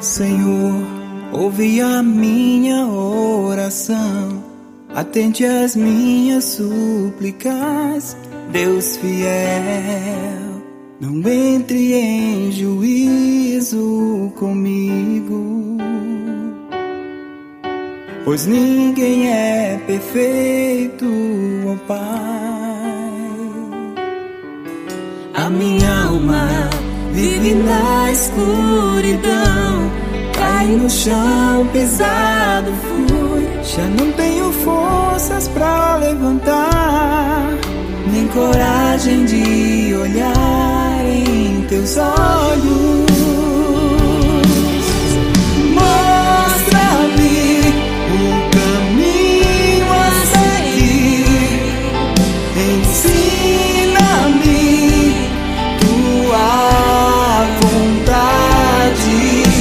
Senhor, ouve a minha oração, atende as minhas súplicas. Deus fiel, não entre em juízo comigo, pois ninguém é perfeito, ó Pai. A minha alma vive na escuridão, cai no chão pesado fui. Já não tenho forças pra levantar, nem coragem de olhar em teus olhos. Mostra-me o caminho a seguir, ensina-me tua vontade,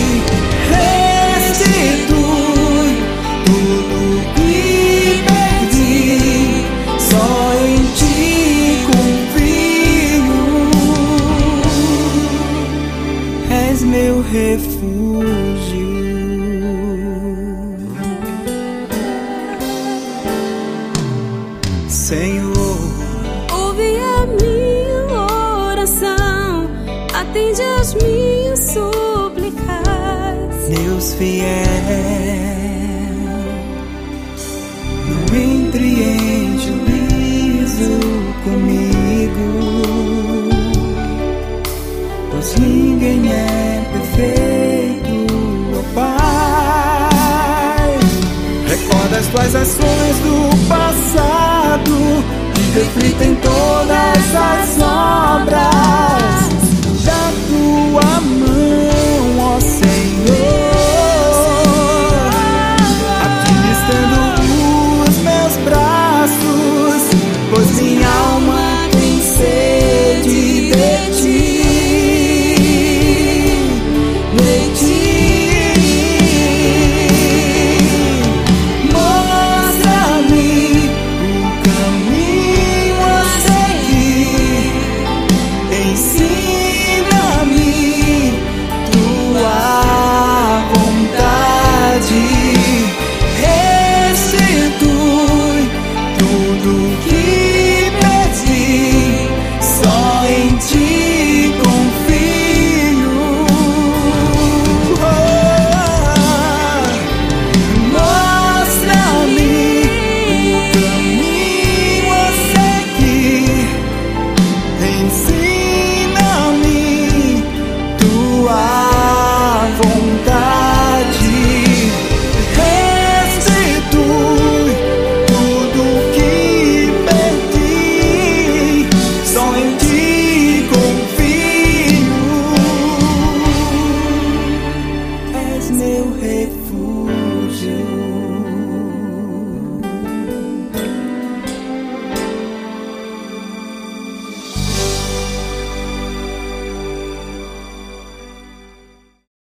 restitui tudo que perdi, só em ti confio. És meu refúgio. Senhor, ouve a minha oração, atende as minhas súplicas. Deus fiel, não entre em juízo comigo, pois ninguém é perfeito, ó Pai. Recorda as tuas ações do passado e reflita em todas as obras.